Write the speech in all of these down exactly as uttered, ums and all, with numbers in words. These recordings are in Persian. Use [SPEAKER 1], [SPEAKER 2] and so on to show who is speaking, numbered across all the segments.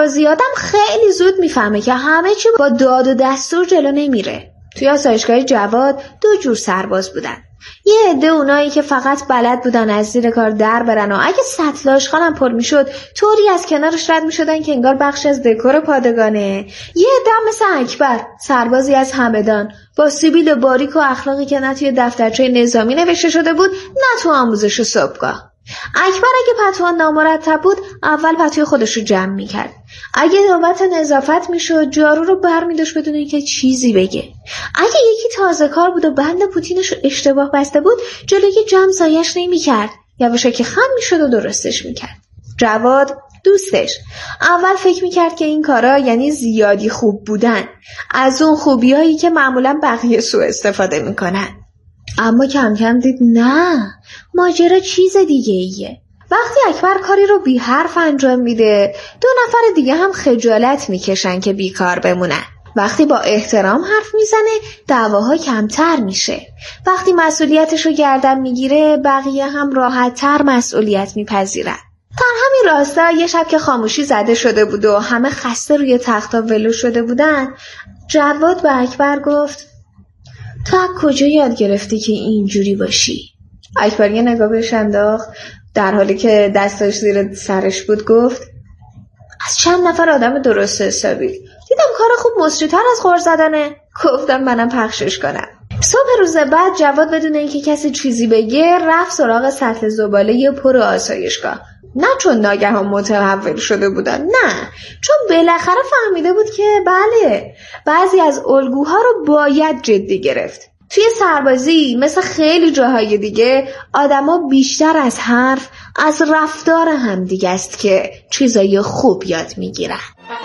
[SPEAKER 1] سربازی آدم خیلی زود میفهمه که همه چی با داد و دستور جلو نمیره. توی آسایشگاه جواد دو جور سرباز بودن. یه عده اونایی که فقط بلد بودن از زیر کار در برن و اگه سطل آشغالم پر میشد طوری از کنارش رد میشدن که انگار بخش از دکور پادگانه. یه عده مثل اکبر، سربازی از همدان، با سیبیل باریک و اخلاقی که نه توی دفترچه نظامی نوشته شده بود نه تو آموزش صبحگاه. اکبر اگه پتوان نامرتب بود اول پتوی خودش رو جمع میکرد. اگه نوبت نظافت میشد جارو رو بر میداشت بدون اینکه چیزی بگه. اگه یکی تازه کار بود و بند پوتینش رو اشتباه بسته بود جلوی جمع زایش نمیکرد، یواشکی خم میشد و درستش میکرد. جواد دوستش اول فکر میکرد که این کارا یعنی زیادی خوب بودن، از اون خوبیایی که معمولا بقیه سوء استفاده میکنن. اما کم کم دید نه، ماجرا چیز دیگه ایه. وقتی اکبر کاری رو بی حرف انجام میده دو نفر دیگه هم خجالت میکشن که بیکار بمونن. وقتی با احترام حرف میزنه دعواها کمتر میشه. وقتی مسئولیتش رو گردن میگیره بقیه هم راحت‌تر مسئولیت میپذیرن. در همین راستا یه شب که خاموشی زده شده بود و همه خسته روی تختا ولو شده بودن، جواد به اکبر گفت تو کجا یاد گرفتی که اینجوری باشی؟ اکبر یه نگاه بهش انداخت، در حالی که دستش زیر سرش بود گفت از چند نفر آدم درست حسابی دیدم کار خوب مصری‌تر از خور زدنه، گفتم منم پخشش کنم. صبح روز بعد جواد بدون اینکه کسی چیزی بگه رفت سراغ سطل زباله پر آسایشگاه. نه چون ناگهان متحول شده بودن، نه، چون بالاخره فهمیده بود که بله بعضی از الگوها رو باید جدی گرفت. توی سربازی مثل خیلی جاهای دیگه آدما بیشتر از حرف از رفتار هم دیگه است که چیزای خوب یاد میگیرن.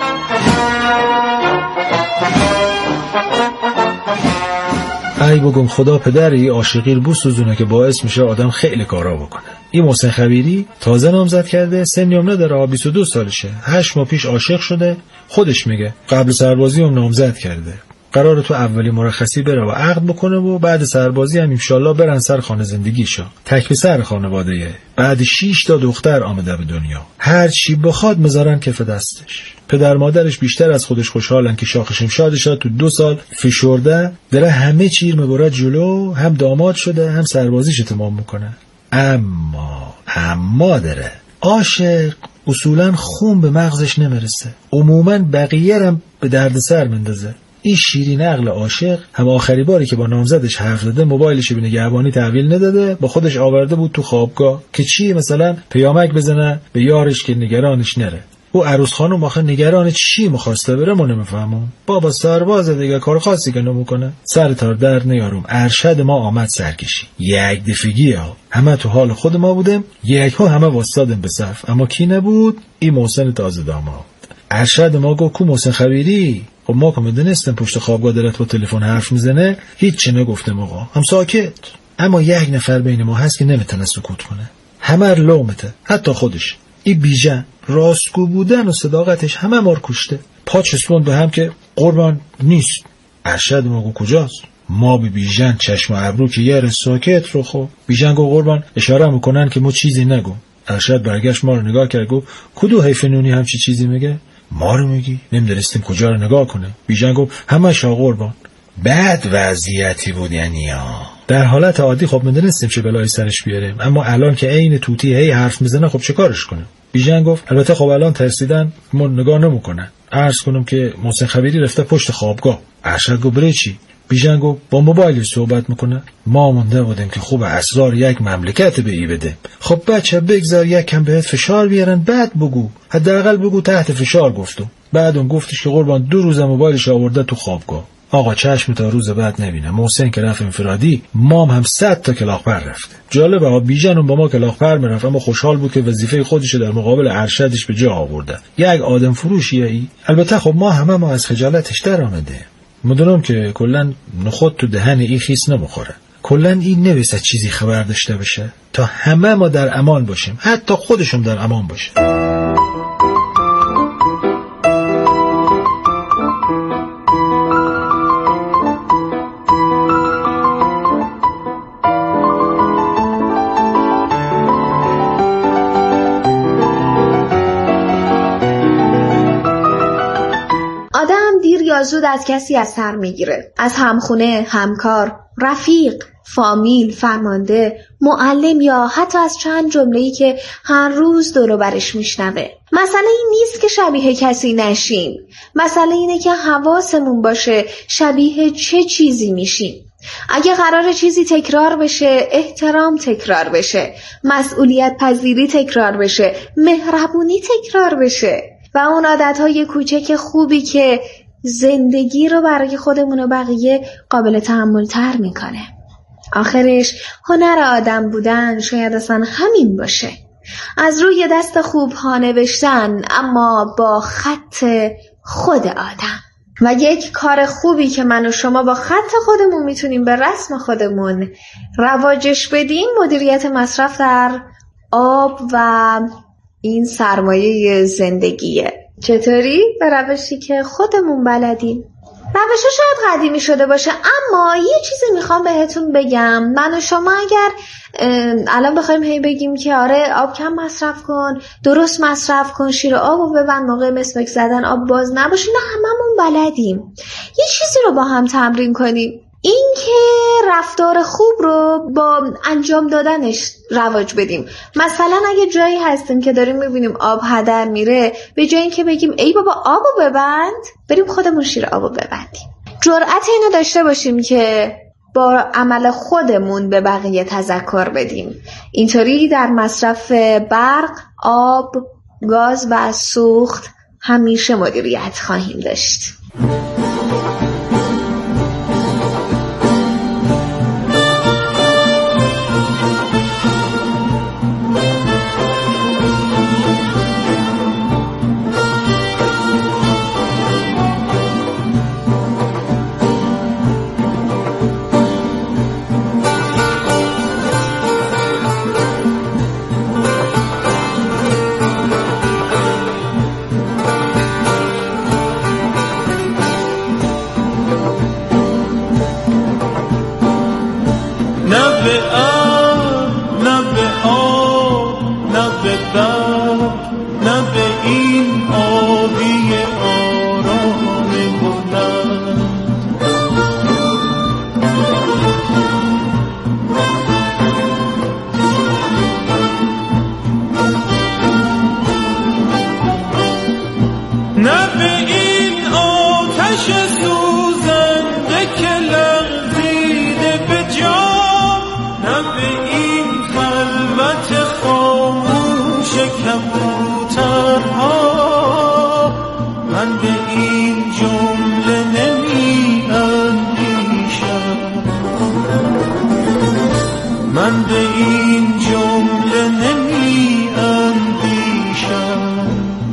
[SPEAKER 2] ای بگم خدا پدری عاشقی رو بوسوزونه که باعث میشه آدم خیلی کارا بکنه. این محسن خبیری تازه نامزد کرده، سنی هم نداره، بیست و دو سالشه. هشت ماه پیش عاشق شده، خودش میگه قبل سربازی هم نامزد کرده. قراره تو اولی مرخصی بره و عقد بکنه و بعد سربازی هم انشالله برن سر خانه زندگیشو. تک پسر خانواده‌ایه. بعد شش تا دختر آمده به دنیا. هر چی بخواد میذارن کف دستش. پدر مادرش بیشتر از خودش خوشحالن که شاخ شمشادش تو دو سال فشرده داره همه چیر میبرد جلو، هم داماد شده هم سربازیش تمام میکنه. اما اما داره عاشق اصولا خون به مغزش نمیرسه، عموما بقیه هم به دردسر مندازه. این شیرین عقل عاشق هم آخری باری که با نامزدش حرف زده موبایلش به نگهبانی تحویل نداده، با خودش آورده بود تو خوابگاه که چی مثلا پیامک بزنه به یارش که نگرانش نره. او عروس خانم آخه نگران چی میخواسته بره ما نمیفهمم. بابا سربازه دیگه، کار خاصی که نمیکنه. سر تار در نیارم. ارشد ما آمد سرکشی. یک دفگی ها همه تو حال خود ما بودیم، یک ها همه واسطادیم به صف. اما کی نبود؟ این محسن تازه داماد. ارشد ما گفت کو محسن خبیری؟ خب ما که میدونستم پشت خوابگاه دلت با تلفن حرف میزنه هیچ چی نگفتم آقا، هم ساکت. اما یک نفر بین ما هست که نمیتونه سکوت کنه. همه لومته، حتی خودش. این بیژن راستگو بودن و صداقتش همه ما رو کشته. پا چسبون به هم که قربان نیست. ارشد ما گفت کجاست؟ ما به بیژن چشم و ابرو که یه ساکت رو. خب بیژن گفت قربان اشاره میکنن که ما چیزی نگو. ارشد برگشت ما رو نگاه کرد گفت کدو حیف نونی همچی چیزی میگه؟ ما رو میگی؟ نمیدونستیم کجا رو نگاه کنه. بیژن گفت همه شا قربان. بد وضعیتی بود یعنی ها. در حالت عادی خب میدونستیم چه بلایی سرش بیاریم، اما الان که عین توتی هی حرف میزنه خب چه کارش کنه؟ بیژن گفت البته خب الان ترسیدن ما نگاه نمیکنن. عرض کنم که محسن خبیری رفته پشت خوابگاه. ارشد گفت بره چی؟ بیژن گفت با موبایل صحبت میکنه. ما مونده بودیم که خوب اسرار یک مملکت به ای بده. خب بچه بگذار یک کم بهت فشار بیارن بعد بگو، حداقل بگو تحت فشار گفتم. بعد اون گفتش که قربان دو روز موبایلش آورده تو خوابگاه. آقا چشم تا روز بعد نبینه. محسن که رفت انفرادی، مام هم صد تا کلاغ‌پر رفته. جالبه ها بیژن با ما کلاغ‌پر میرفت اما خوشحال بود که وظیفه خودش در مقابل ارشدش به جا آورده. یک آدم فروشیه ای. البته خب ما همه ما از خجالتش در آمده. مدونم که کلن نخود تو دهن ای خیس نمیخوره. کلن این نویسه چیزی خبر داشته بشه تا همه ما در امان باشیم، حتی خودشون در امان باشه.
[SPEAKER 1] آدم دیر یا زود از کسی اثر میگیره، از همخونه، همکار، رفیق، فامیل، فرمانده، معلم یا حتی از چند جمله‌ای که هر روز دور و برش میشنوه. مسئله این نیست که شبیه کسی نشیم، مسئله اینه که حواسمون باشه شبیه چه چیزی میشیم. اگه قرار چیزی تکرار بشه، احترام تکرار بشه، مسئولیت پذیری تکرار بشه، مهربونی تکرار بشه و اون عادتهای کوچک خوبی که زندگی رو برای خودمون و بقیه قابل تحمل تر میکنه. آخرش هنر آدم بودن شاید اصلا همین باشه، از روی دست خوب ها نوشتن اما با خط خود آدم. و یک کار خوبی که من و شما با خط خودمون میتونیم به رسم خودمون رواجش بدیم مدیریت مصرف در آب و این سرمایه زندگیه. چطوری؟ به روشی که خودمون بلدیم. روشه شاید قدیمی شده باشه، اما یه چیزی میخوام بهتون بگم. من و شما اگر الان بخوایم هی بگیم که آره آب کم مصرف کن، درست مصرف کن، شیر آبو ببند، موقع مسواک زدن آب باز نباشه، نه هممون بلدیم. یه چیزی رو با هم تمرین کنیم، این که رفتار خوب رو با انجام دادنش رواج بدیم. مثلا اگه جایی هستیم که داریم میبینیم آب هدر میره، به جای این که بگیم ای بابا آبو ببند، بریم خودمون شیر آبو ببندیم. جرأت اینو داشته باشیم که با عمل خودمون به بقیه تذکر بدیم. اینطوری در مصرف برق، آب، گاز و سوخت همیشه مدیریت خواهیم داشت.
[SPEAKER 3] من به این جمله نمی اندیشم.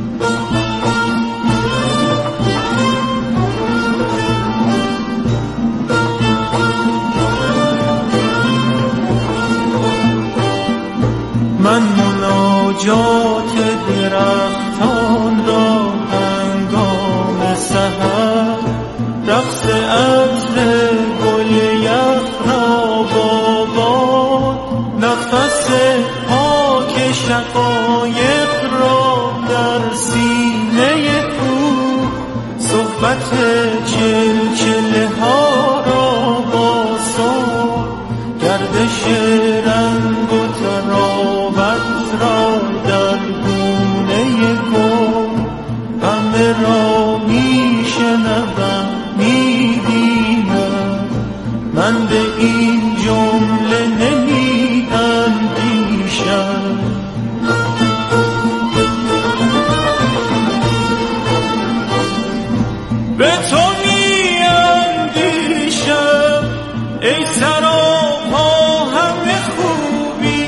[SPEAKER 3] من مناجات درختان را هنگام سحر، رقص عطر گل یخ را با باد، نفس پاک شقایق را در سینه او، صحبت چلچله ها را با سال، گردش رنگ و تراوت را در گونه گل، همه را می شنوم می بینم. من به این جمله نمی اندیشم. به تو می اندیشم ای سراپا همه خوبی،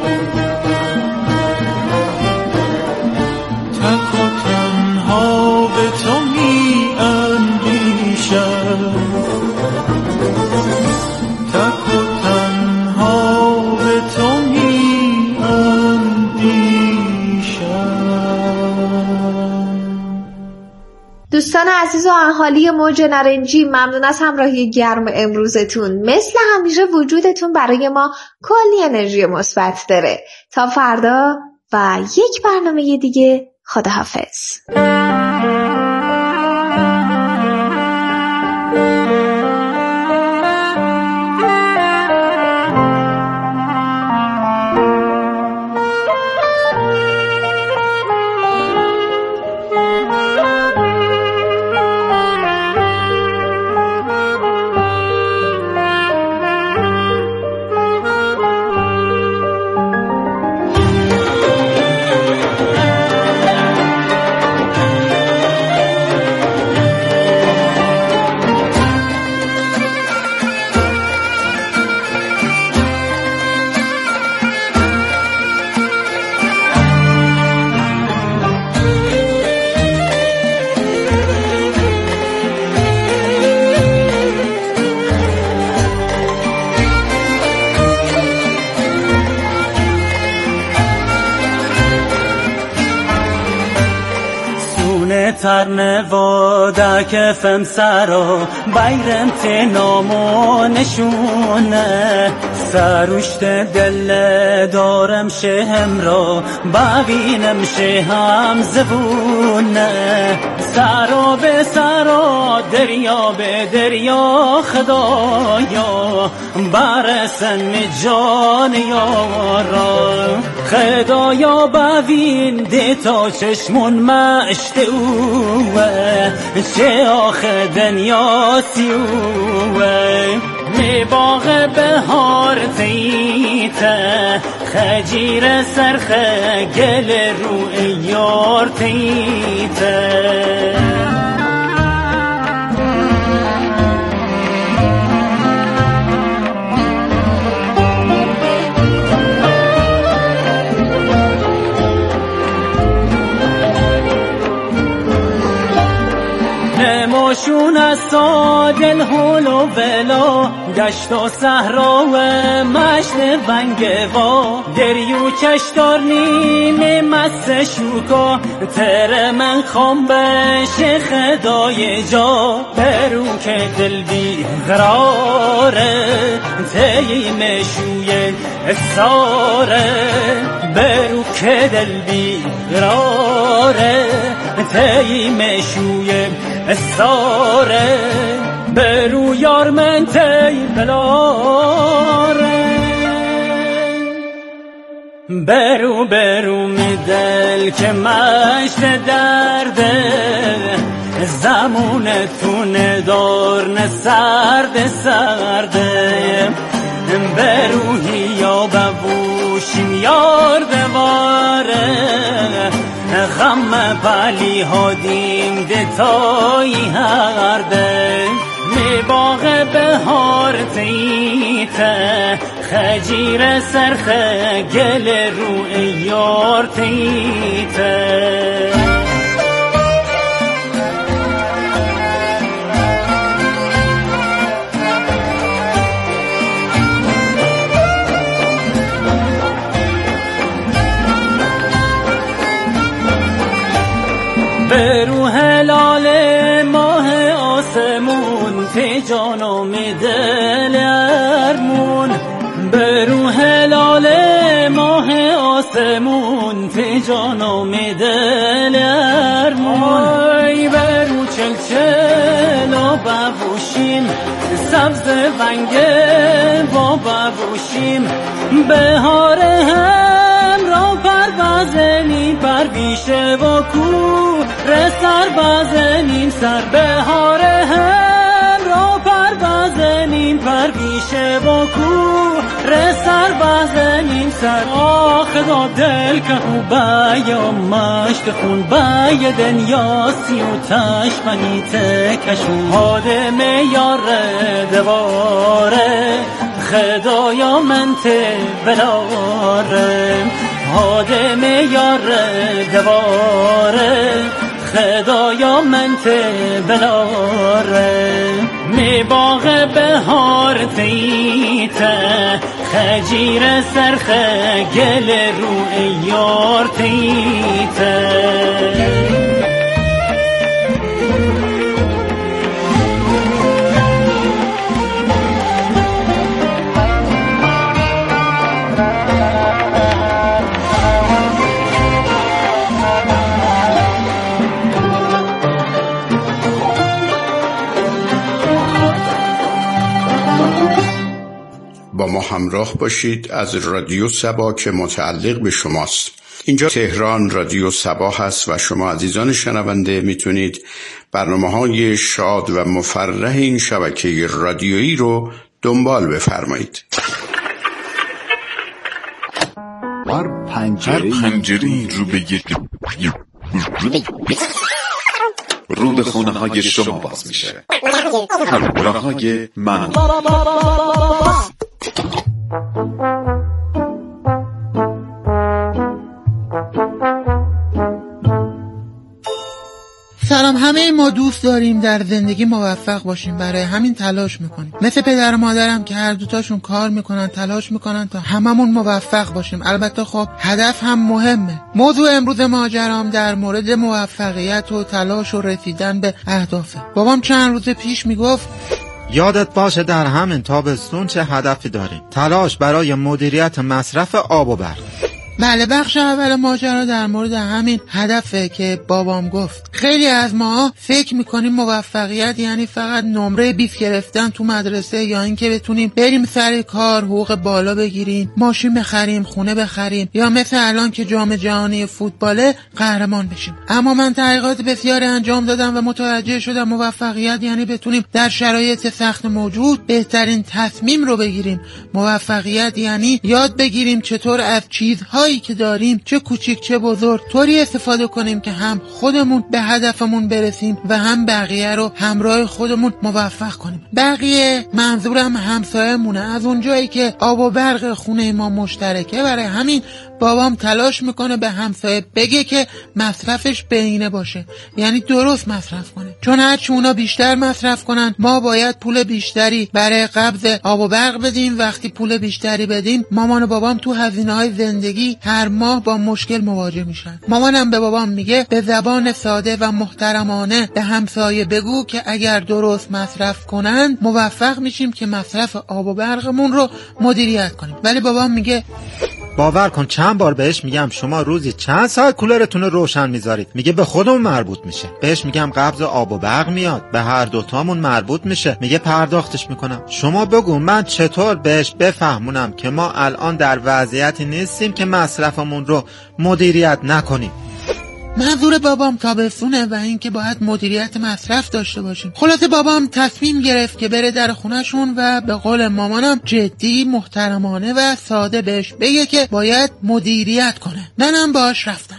[SPEAKER 3] تک و تنها به تو می اندیشم، تک و تنها به تو می اندیشم.
[SPEAKER 1] دوستان عزیز و اهالی موج نارنجی، ممنون از همراهی گرم امروزتون. مثل همیشه وجودتون برای ما کلی انرژی مثبت داره. تا فردا و یک برنامه دیگه، خداحافظ.
[SPEAKER 3] سرا در کفم سرا بیرم تنامو نشونه سروشت دل دارم شهم را ببینم شهم زبونه سرا به سرا دریا به دریا خدایا برسن جان یارا خدایا ببین ده تا چشمون مشت اوه چه آخه دنیا سیوه می باغ بهار تیته خجیر سرخه گل رو یار تیته نماشون از سادل هول و بلا گشت و صحرا و مشت ونگوا دریو چشتار نیمه مست شوکا تر من خام بشه خدای جا برو که دل بی قراره تی مشوی اصاره برو که دل بی قراره تی مشوی استاره برو یار من تی بلاره برو برو می دل که مشت درده زمونتون دار نه سرد سرده برو یا ببوشیم یار دواره غم پلی هادیم دتایی هرده می باغ بهار تیته خجیر سرخه گل رو یار تیته برو هلال ماه آسمون تی جانم دل ارمون برو هلال ماه آسمون تی جانم دل ارمون ای برو چل چل و ببوشیم سبز ونگه با ببوشیم بهار هم را پر بزنیم پر بیشه و کو رسر بزنیم سر بهار هم را پر بزنیم پر بیشه و کو رسر بزنیم سر آخدا دل که خوبه یا مشت خون بای دنیا سی و تشمنی تکشون حادم یار دواره خدایا من ته بلارم حادم یار دواره خدایا من ته بلاره می باغ بهار تیته خجیر سرخه گل رو یار تیته
[SPEAKER 4] با ما همراه باشید از رادیو صبا که متعلق به شماست. اینجا تهران رادیو صبا هست و شما عزیزان شنونده میتونید برنامه‌های شاد و مفرح این شبکه رادیویی رو دنبال بفرمایید.
[SPEAKER 5] هر پنجره‌ای رو به یک رو به خونه های شما باز میشه. همراه های من
[SPEAKER 6] سلام، همه ما دوست داریم در زندگی موفق باشیم، برای همین تلاش میکنیم. مثل پدر و مادرم که هر دوتاشون کار میکنن، تلاش میکنن تا هممون موفق باشیم. البته خب هدف هم مهمه. موضوع امروز ماجرام در مورد موفقیت و تلاش و رسیدن به اهدافه. بابام چند روز پیش میگفت
[SPEAKER 7] یادت باشه در همین تابستون چه هدفی داریم. تلاش برای مدیریت مصرف آب و برق.
[SPEAKER 6] بله، بخش اول ماجرا در مورد همین هدفه که بابام گفت. خیلی از ما فکر میکنیم موفقیت یعنی فقط نمره بیست گرفتن تو مدرسه، یا اینکه بتونیم بریم سر کار، حقوق بالا بگیریم، ماشین بخریم، خونه بخریم، یا مثل الان که جام جهانی فوتباله قهرمان بشیم. اما من تحقیقات بسیاری انجام دادم و متوجه شدم موفقیت یعنی بتونیم در شرایط سخت موجود بهترین تصمیم رو بگیریم. موفقیت یعنی یاد بگیریم چطور از چیزها هایی که داریم، چه کوچیک چه بزرگ، طوری استفاده کنیم که هم خودمون به هدفمون برسیم و هم بقیه رو همراه خودمون موفق کنیم. بقیه منظورم همسایه‌مونه، از اونجایی که آب و برق خونه ما مشترکه. برای همین بابام تلاش میکنه به همسایه بگه که مصرفش بینه باشه، یعنی درست مصرف کنه، چون هرچی اونا بیشتر مصرف کنن ما باید پول بیشتری برای قبض آب و برق بدیم. وقتی پول بیشتری بدیم مامان و بابام تو هزینه‌های زندگی هر ماه با مشکل مواجه میشن. مامانم به بابام میگه به زبان ساده و محترمانه به همسایه بگو که اگر درست مصرف کنن موفق میشیم که مصرف آب و برقمون رو مدیریت کنیم. ولی بابام میگه
[SPEAKER 7] باور کن چند بار بهش میگم شما روزی چند ساعت کولرتون رو روشن میذارید، میگه به خودمون مربوط میشه. بهش میگم قبض آب و برق میاد، به هر دوتامون مربوط میشه، میگه پرداختش میکنم. شما بگو من چطور بهش بفهمونم که ما الان در وضعیتی نیستیم که مصرفمون رو مدیریت نکنیم.
[SPEAKER 6] منظور بابام تابستونه و این که باید مدیریت مصرف داشته باشیم. خلاصه بابام تصمیم گرفت که بره در خونهشون و به قول مامانم جدی، محترمانه و ساده بهش بگه که باید مدیریت کنه. منم باش رفتم.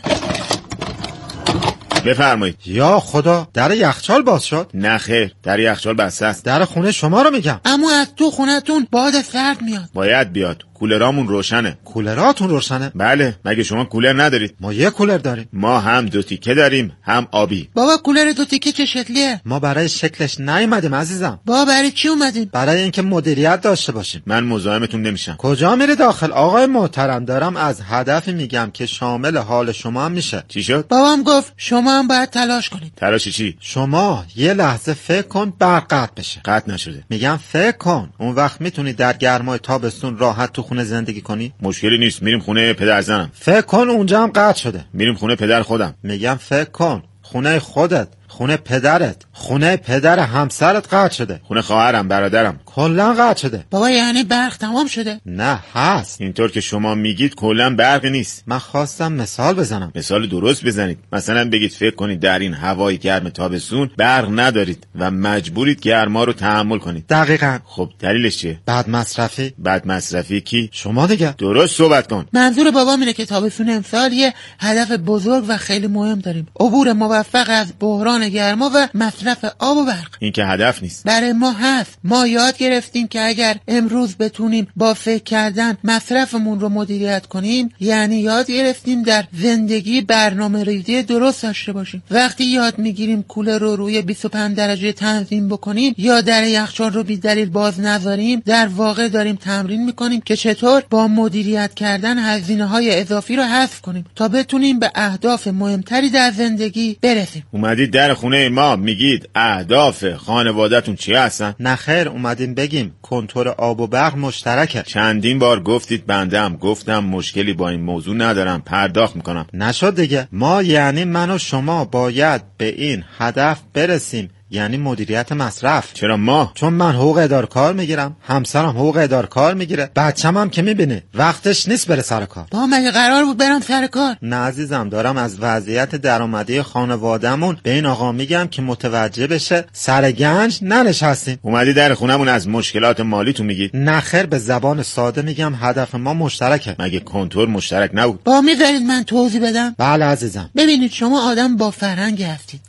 [SPEAKER 5] بفرمایید.
[SPEAKER 7] یا خدا، در یخچال باز شد؟
[SPEAKER 5] نه خیر، در یخچال بسته است.
[SPEAKER 7] در خونه شما رو میگم.
[SPEAKER 6] اما از تو خونتون باد سرد میاد.
[SPEAKER 5] باید بیاد. کولرامون روشنه.
[SPEAKER 7] کولراتون روشنه؟
[SPEAKER 5] بله، مگه شما کولر ندارید؟
[SPEAKER 7] ما یه کولر داریم.
[SPEAKER 5] ما هم دو تیکه داریم هم آبی.
[SPEAKER 6] بابا کولر دو تیکه چه شکلیه؟
[SPEAKER 7] ما برای شکلش نیومدیم عزیزم.
[SPEAKER 6] بابا برای چی اومدیم؟
[SPEAKER 7] برای اینکه مدیریت داشته باشیم.
[SPEAKER 5] من مزاحمتون نمیشم.
[SPEAKER 7] کجا میری داخل آقای محترم؟ دارم از هدفی میگم که شامل حال شما هم میشه.
[SPEAKER 5] چی شد؟
[SPEAKER 6] بابام گفت شما هم باید تلاش کنید.
[SPEAKER 5] تلاش چی؟
[SPEAKER 7] شما یه لحظه فکر کن برق قطع بشه.
[SPEAKER 5] قطع نشده.
[SPEAKER 7] میگم فکر کن، اون وقت میتونی در گرمای تابستون راحت تو خونه زندگی کنی؟
[SPEAKER 5] مشکلی نیست، میریم خونه پدر زنم.
[SPEAKER 7] فکر کن اونجا هم قطع شده.
[SPEAKER 5] میریم خونه پدر خودم.
[SPEAKER 7] میگم فکر کن خونه خودت، خونه پدرت، خونه پدر همسرت قطع شده.
[SPEAKER 5] خونه خواهرم، برادرم،
[SPEAKER 7] کلا قطع شده.
[SPEAKER 6] بابا یعنی برق تمام شده؟
[SPEAKER 7] نه هست.
[SPEAKER 5] اینطور که شما میگید کلا برق نیست.
[SPEAKER 7] من خواستم مثال بزنم.
[SPEAKER 5] مثال درست بزنید. مثلا بگید فکر کنید در این هوای گرم تابستون برق ندارید و مجبورید گرما رو تحمل کنید.
[SPEAKER 7] دقیقاً.
[SPEAKER 5] خب دلیلش چیه؟
[SPEAKER 7] بد مصرفی.
[SPEAKER 5] بد مصرفی کی؟
[SPEAKER 7] شما دیگه.
[SPEAKER 5] درست صحبت کن.
[SPEAKER 6] منظور بابام اینه که تابستون امسال یه هدف بزرگ و خیلی مهم داریم. عبور موفق از بحران گرما و مصرف آب و برق.
[SPEAKER 5] این که هدف نیست.
[SPEAKER 6] برای ما هست. ما یاد گرفتیم که اگر امروز بتونیم با فکر کردن مصرفمون رو مدیریت کنیم، یعنی یاد گرفتیم در زندگی برنامه ریزی درست داشته باشیم. وقتی یاد میگیریم کولر رو روی بیست و پنج درجه تنظیم بکنیم یا در یخچال رو بی دلیل باز نذاریم، در واقع داریم تمرین میکنیم که چطور با مدیریت کردن هزینه‌های اضافی رو حذف کنیم تا بتونیم به اهداف مهمتری در زندگی برسیم.
[SPEAKER 5] اومدید در خونه ما میگید اهداف خانواده‌تون چی هستن؟
[SPEAKER 7] نه خیر، اومدیم بگیم کنتور آب و برق مشترکه.
[SPEAKER 5] چندین بار گفتید، بنده هم گفتم مشکلی با این موضوع ندارم، پرداخت میکنم.
[SPEAKER 7] نشد دیگه. ما یعنی من و شما باید به این هدف برسیم، یعنی مدیریت مصرف.
[SPEAKER 5] چرا ما؟
[SPEAKER 7] چون من حقوق ادار کار میگیرم، همسرم حقوق ادار کار میگیره، بچه‌م هم که میبینه وقتش نیست بره سر کار.
[SPEAKER 6] با مگه قرار بود برم سر کار؟
[SPEAKER 7] نه عزیزم، دارم از وضعیت درآمدی خانوادهمون به این آقا میگم که متوجه بشه سر گنج ننشستیم.
[SPEAKER 5] اومدی در خونمون از مشکلات مالیتون میگید؟
[SPEAKER 7] نه خیر، به زبان ساده میگم هدف ما مشترکه.
[SPEAKER 5] مگه کنتور مشترک نبود؟
[SPEAKER 6] با میذارید من توضیح بدم؟
[SPEAKER 7] بله عزیزم.
[SPEAKER 6] ببینید شما آدم با فرهنگ هستید.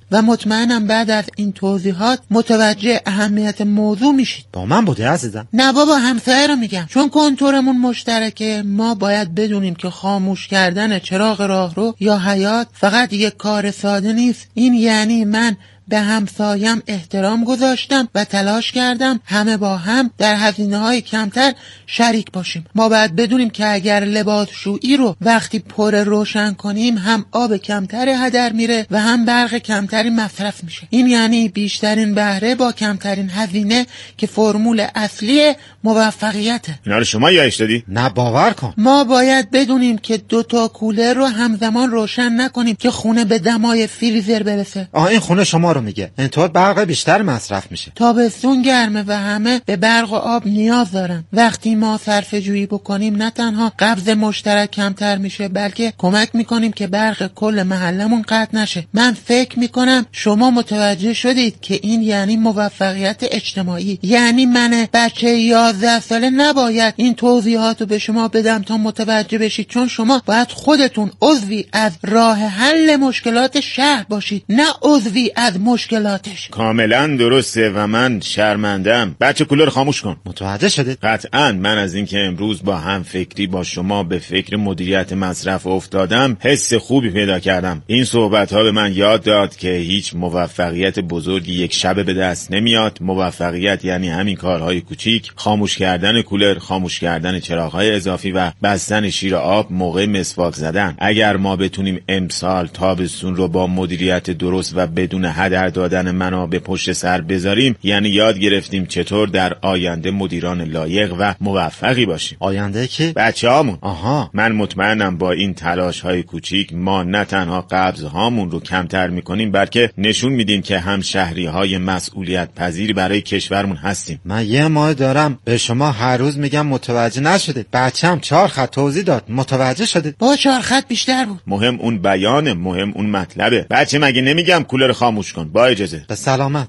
[SPEAKER 6] و مطمئنم بعد از این توضیحات متوجه اهمیت موضوع میشید.
[SPEAKER 7] با من بوده عزیزم؟
[SPEAKER 6] نه بابا، همسایه رو میگم. چون کنتورمون مشترکه، ما باید بدونیم که خاموش کردن چراغ راهرو یا حیاط فقط یک کار ساده نیست. این یعنی من به همسایم احترام گذاشتم و تلاش کردم همه با هم در هزینه‌های کمتر شریک باشیم. ما باید بدونیم که اگر لباسشویی رو وقتی پر روشن کنیم هم آب کمتری هدر میره و هم برق کمتری مصرف میشه. این یعنی بیشترین بهره با کمترین هزینه که فرمول اصلی موفقیته.
[SPEAKER 5] اینا رو شما یادش دادی؟
[SPEAKER 7] نه باور کن.
[SPEAKER 6] ما باید بدونیم که دو تا کولر رو همزمان روشن نکنیم که خونه به دمای فریزر برسه.
[SPEAKER 7] آه این خونه شما رو میگه. اینطور برق بیشتر مصرف میشه.
[SPEAKER 6] تابستون گرمه و همه به برق و آب نیاز دارن. وقتی ما صرفه جویی بکنیم نه تنها قبض مشترک کمتر میشه، بلکه کمک میکنیم که برق کل محلمون قطع نشه. من فکر میکنم شما متوجه شدید که این یعنی موفقیت اجتماعی. یعنی من بچه یازده ساله نباید این توضیحات رو به شما بدم تا متوجه بشید، چون شما باید خودتون عضوی از راه حل مشکلات شهر باشید، نه عضوی از مشکلاتش.
[SPEAKER 5] کاملا درسته و من شرمندم. بچه کولر خاموش کن.
[SPEAKER 7] متوجه شدید؟
[SPEAKER 5] قطعا من از اینکه امروز با هم فکری با شما به فکر مدیریت مصرف افتادم حس خوبی پیدا کردم. این صحبت ها به من یاد داد که هیچ موفقیت بزرگی یک شبه به دست نمیاد. موفقیت یعنی همین کارهای کوچیک، خاموش کردن کولر، خاموش کردن چراغ‌های اضافی و بستن شیر آب موقع مسواک زدن. اگر ما بتونیم امسال تابستون رو با مدیریت درست و بدون هدر دادن منابع پشت سر بذاریم، یعنی یاد گرفتیم چطور در آینده مدیران لایق و موفقی باشیم.
[SPEAKER 7] آینده که
[SPEAKER 5] بچه‌هامون.
[SPEAKER 7] آها.
[SPEAKER 5] من مطمئنم با این تلاش‌های کوچیک ما نه تنها قبض‌هامون رو کمتر می‌کنیم، بلکه نشون میدیم که هم شهری‌های مسئولیت پذیری برای کشورمون هستیم.
[SPEAKER 7] من یه ماه دارم به شما هر روز میگم متوجه نشدید. بچه‌م چهار خط توضیح داد. متوجه شدید؟
[SPEAKER 6] با چهار خط بیشتر بود.
[SPEAKER 5] مهم اون بیانه، مهم اون مطلبه. بچه مگه نمیگم کولر خاموش کن؟ با اجازه.
[SPEAKER 7] به سلامت.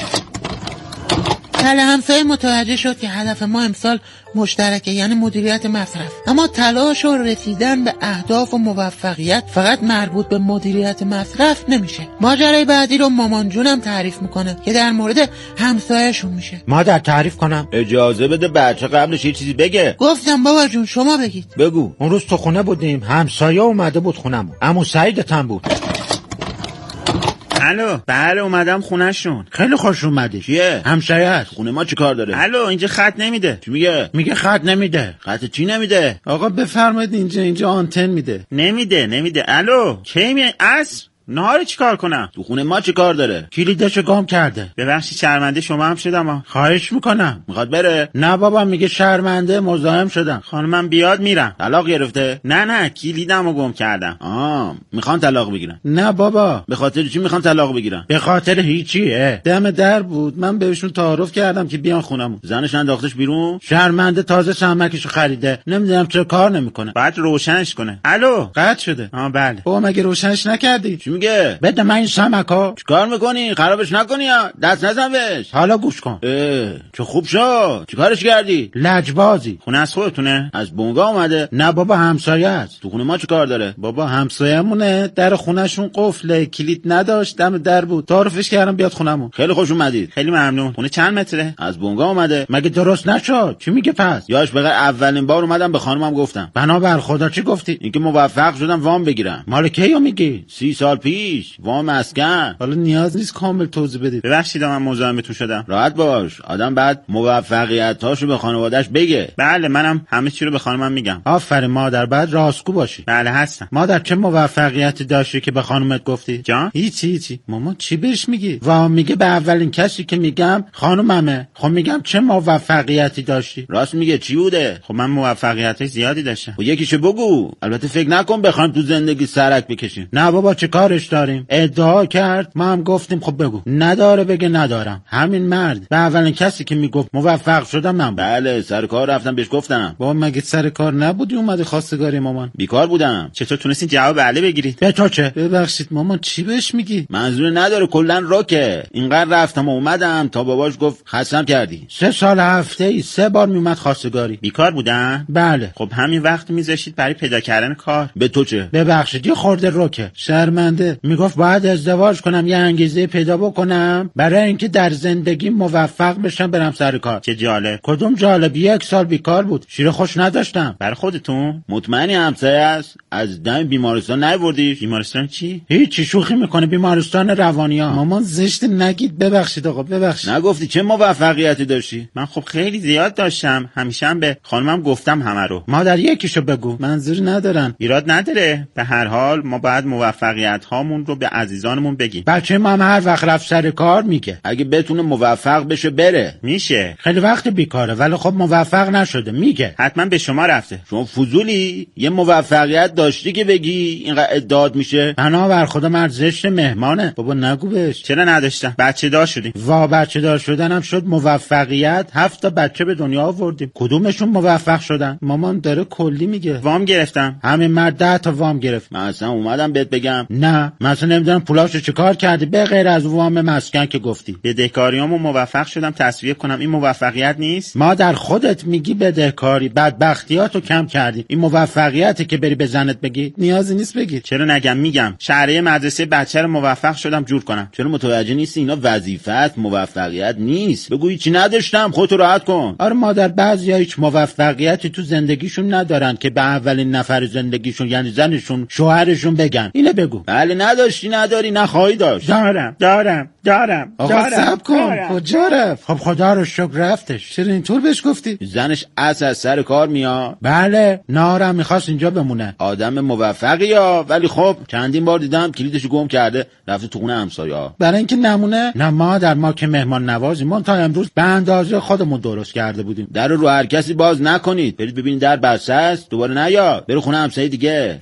[SPEAKER 6] بله، همسایه متوجه شد که هدف ما امسال مشترکه، یعنی مدیریت مصرف. اما تلاش و رسیدن به اهداف و موفقیت فقط مربوط به مدیریت مصرف نمیشه. ماجرای بعدی رو مامان جونم تعریف میکنه که در مورد همسایه‌شون میشه.
[SPEAKER 7] مادر تعریف کنم؟
[SPEAKER 5] اجازه بده بچه قبلش یه چیزی بگه.
[SPEAKER 6] گفتم بابا جون شما بگید.
[SPEAKER 5] بگو.
[SPEAKER 7] اون روز تو خونه بودیم، همسایه اومده بود خونمون. عمو سعیدت هم بود.
[SPEAKER 8] الو، بله اومدم خونه‌شون.
[SPEAKER 9] خیلی خوش اومدی.
[SPEAKER 8] کیه؟
[SPEAKER 9] همسایه است.
[SPEAKER 8] خونه ما چی کار داره؟ الو، اینجا خط نمیده. چی میگه؟
[SPEAKER 9] میگه خط نمیده.
[SPEAKER 8] خط چی نمیده؟
[SPEAKER 9] آقا بفرمایید اینجا اینجا آنتن میده.
[SPEAKER 8] نمیده نمیده. الو، کی می عصر نهار چی کار کنم؟ تو خونه ما چی کار داره؟
[SPEAKER 9] کلیدشو گم کرده.
[SPEAKER 8] ببخشید شرمنده شما هم شدم ها.
[SPEAKER 9] خواهش میکنم.
[SPEAKER 8] میخواد بره؟
[SPEAKER 9] نه بابا، میگه شرمنده مزاحم شدم.
[SPEAKER 8] خانمم بیاد میرم.
[SPEAKER 9] طلاق گرفته؟
[SPEAKER 8] نه نه، کلیدمو گم کردم.
[SPEAKER 9] آه، میخوان طلاق بگیرن. نه بابا.
[SPEAKER 8] به خاطر چی میخوان طلاق بگیرن؟
[SPEAKER 9] به خاطر هیچیه. دم در بود، من بهشون تعارف کردم که بیان خونمون.
[SPEAKER 8] زنش انداختش بیرون؟
[SPEAKER 9] شرمنده تازه سمکشو خریده. نمیدونم چرا کار نمیکنه.
[SPEAKER 8] بعد روشنش کنه. الو،
[SPEAKER 9] قطع شده.
[SPEAKER 8] آه بله.
[SPEAKER 9] بابا مگه روشنش نکردی؟
[SPEAKER 8] چی میگه؟
[SPEAKER 9] بده من این سمکا.
[SPEAKER 8] چیکار میکنی؟ خرابش نکنی یا دست نزن بهش.
[SPEAKER 9] حالا گوش کن.
[SPEAKER 8] اه، چه خوب شد. چیکارش کردی؟
[SPEAKER 9] لجبازی.
[SPEAKER 8] خونه از خودتونه؟ از بونگا اومده؟
[SPEAKER 9] نه بابا، همسایه است.
[SPEAKER 8] تو خونه ما چی کار داره؟
[SPEAKER 9] بابا همسایه‌مونه، در خونه‌شون قفله، کلید نداشت، دم در بود. تعارفش کردم بیاد خونمون.
[SPEAKER 8] خیلی خوش اومدید. خیلی ممنون. خونه چند متره؟ از بونگا اومده؟
[SPEAKER 9] مگه درست نشد؟ چی میگه پس؟
[SPEAKER 8] یاش بغیر اولین بار اومدم به خانمم گفتم.
[SPEAKER 9] بنابر خدا چی گفتی؟
[SPEAKER 8] اینکه موفق شدم وام بگیرم.
[SPEAKER 9] مال کیو میگی؟
[SPEAKER 8] سی سال پیش. وام مسکن.
[SPEAKER 9] حالا نیاز نیست کامل توضیح بدید.
[SPEAKER 8] ببخشید من مزاحمتون شدم. راحت باش. آدم بعد موفقیتاشو به خانواده‌اش بگه. بله منم همه چی رو به خانمم میگم.
[SPEAKER 9] آفرین مادر، بعد راستگو باشی.
[SPEAKER 8] بله هستم.
[SPEAKER 9] مادر چه موفقیتی داشتی که به خانومت گفتی؟
[SPEAKER 8] جان؟
[SPEAKER 9] هیچی هیچی. مامان چی بهش میگی؟ وام میگه به اولین کسی که میگم خانوممه. خب میگم چه موفقیتی داشتی؟
[SPEAKER 8] راست میگه چی بوده؟ خب من موفقیتای زیادی داشتم. خب یکیشو بگو. البته فکر نکن بخوام تو زندگی سرک بکشیم.
[SPEAKER 9] نه بابا چه کارش داریم؟ ادعا کرد، ما هم گفتیم خب بگو. نداره بگه ندارم. همین مرد به اولین کسی که میگفت موفق شدم من.
[SPEAKER 8] بله سر کار رفتم بهش گفتم.
[SPEAKER 9] بابا مگه سر کار نبودی اومدی خواستگاری مامان؟
[SPEAKER 8] بیکار بودم. چطور تونستین جواب بله بگیرید؟
[SPEAKER 9] به تو چه؟ ببخشید مامان چی بهش میگی؟
[SPEAKER 8] منظور نداره کلا راکه. اینقدر رفتم و اومدم تا باباش گفت خستم کردی.
[SPEAKER 9] سه سال هفته ای سه بار میومد خواستگاری.
[SPEAKER 8] بیکار بودم؟
[SPEAKER 9] بله.
[SPEAKER 8] خب همین وقت میذاشید برای پیدا کردن کار.
[SPEAKER 5] به تو چه؟
[SPEAKER 9] ببخشید یه خورده روکه. شرمنده بوده. میگفت باید ازدواج کنم یه انگیزه پیدا بکنم برای اینکه در زندگی موفق بشم برم سر کار.
[SPEAKER 8] چه جالب.
[SPEAKER 9] کدوم جالب؟ یک سال بیکار بود، شیر خوش نداشتم.
[SPEAKER 8] برای خودتون؟ مطمئنی همسایه است؟ از دم بیمارستان نیوردیش؟ بیمارستان چی؟
[SPEAKER 9] هیچی، شوخی میکنه، بیمارستان روانی‌ها. مامان زشت نگید، ببخشید آقا ببخشید.
[SPEAKER 8] نگفتی چه موفقیتی داشتی؟ من خب خیلی زیاد داشتم، همیشه هم به خانمم گفتم همه رو.
[SPEAKER 9] مادر یکیشو بگو، منظور ندارن.
[SPEAKER 8] ایراد نداره، به هر حال ما باید موفقیت هامون رو به عزیزانمون بگیم.
[SPEAKER 9] بچه ما هم هر وقت رفت سر کار میگه
[SPEAKER 8] اگه بتونه موفق بشه بره. میشه.
[SPEAKER 9] خیلی وقت بیکاره ولی خب موفق نشده میگه.
[SPEAKER 8] حتما به شما رفته. شما فضولی، یه موفقیت داشتی که بگی اینقدر ادعاد میشه.
[SPEAKER 9] بنابر خدا مرد زشت مهمانه. بابا نگو بهش.
[SPEAKER 8] چرا نداشتم؟ بچه دار شدیم.
[SPEAKER 9] وا بچه دار شدنم شد موفقیت. هفت تا بچه به دنیا آوردیم، کدومشون موفق شدن؟ مامان داره کلی میگه.
[SPEAKER 8] وام گرفتم.
[SPEAKER 9] همین مرد ده تا وام گرفت.
[SPEAKER 8] من اصلا اومدم بهت بگم.
[SPEAKER 9] نه مثلا نمیدونم پولاشو چیکار کردی به غیر از وام مسکن که گفتی.
[SPEAKER 8] بدهکاریامو موفق شدم تسویه کنم. این موفقیت نیست؟
[SPEAKER 9] ما در خودت میگی بدهکاری، بدبختیاتو کم کردی. این موفقیتی که بری به زنت بگی؟ نیازی نیست بگی.
[SPEAKER 8] چرا نگم؟ میگم شهریه مدرسه بچه رو موفق شدم جور کنم. چرا متوجه نیستی اینا وظیفت موفقیت نیست؟ بگو هیچی نداشتم، خودت راحت کن.
[SPEAKER 9] آره مادر، بعضیا هیچ موفقیتی تو زندگیشون ندارن که به اولین نفر زندگیشون یعنی زنشون شوهرشون بگن. اینو بگو.
[SPEAKER 8] بله نداشتی، نداری، نخواهی داشت.
[SPEAKER 9] دارم دارم دارم
[SPEAKER 8] آقا
[SPEAKER 9] صبر کن. کجا رفت؟ خب خدا رو شکر رفتش. چرا اینطور بهش گفتی؟
[SPEAKER 8] زنش از از سر کار میاد.
[SPEAKER 9] بله نارم میخواست اینجا بمونه.
[SPEAKER 8] آدم موفقی ها، ولی خب چندین بار دیدم کلیدش گم کرده رفته تو خونه همسایا.
[SPEAKER 9] برای اینکه نمونه. نه مادر، ما که مهمان نوازیم، ما تا امروز به اندازه خودمون درست کرده بودیم.
[SPEAKER 8] در رو هر کسی باز نکنید. برید ببینید در بسته است، دوباره نیا. برو خونه همسایه دیگه.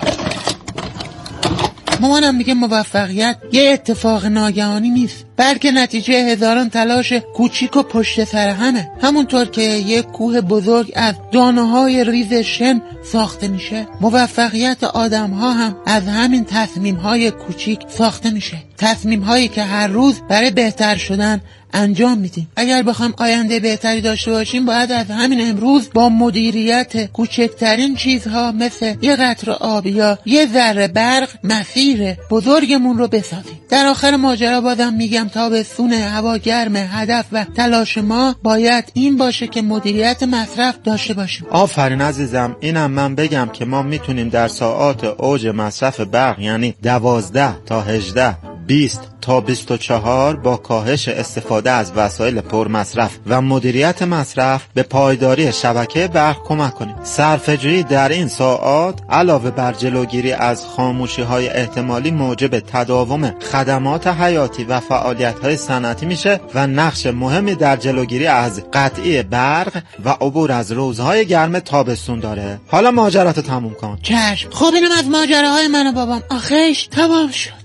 [SPEAKER 6] مامانم میگه موفقیت یه اتفاق ناگهانی نیست، بلکه نتیجه هزاران تلاش کوچیک و پشت سر همه. همونطور که یک کوه بزرگ از دانه‌های ریز شن ساخته میشه، موفقیت آدم‌ها هم از همین تصمیم‌های کوچیک ساخته میشه. تصمیم‌هایی که هر روز برای بهتر شدن انجام میدیم. اگر بخوام آینده بهتری داشته باشیم، باید از همین امروز با مدیریت کوچکترین چیزها مثل یه قطره آب یا یه ذره برق مسیر بزرگمون رو بسازیم. در آخر ماجرا بازم میگم تابستون، هوا گرم، هدف و تلاش ما باید این باشه که مدیریت مصرف داشته باشیم.
[SPEAKER 7] آفرین عزیزم. اینم من بگم که ما میتونیم در ساعات اوج مصرف برق یعنی دوازده تا هجده، بیست تا بیست و چهار با کاهش استفاده از وسایل پرمصرف و مدیریت مصرف به پایداری شبکه برق کمک کنیم. صرفه‌جویی در این ساعات علاوه بر جلوگیری از خاموشی‌های احتمالی موجب تداوم خدمات حیاتی و فعالیت‌های صنعتی میشه و نقش مهمی در جلوگیری از قطعی برق و عبور از روزهای گرم تابستون داره. حالا ماجراتو تموم کن.
[SPEAKER 6] چشم. خب اینم از ماجراهای من و بابام. آخیش تمام شد.